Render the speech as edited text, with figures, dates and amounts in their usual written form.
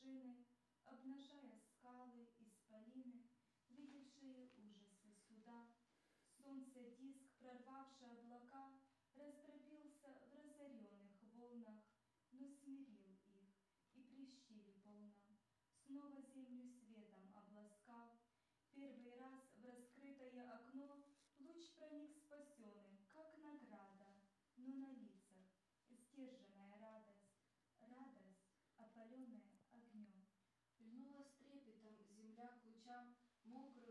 вершины, обнажая скалы, исполины, видевшие ужасы суда. Солнце диск, прорвавший облака, раздробился в разоренных волнах, но смирил их и прищили полно. Снова землю светом обласкав, первый раз в раскрытое окно луч проник спасенным, как награда, но на лицах сдержанная радость, радость, опаленная огнем. Льнула с трепетом земля к лучам, мокрую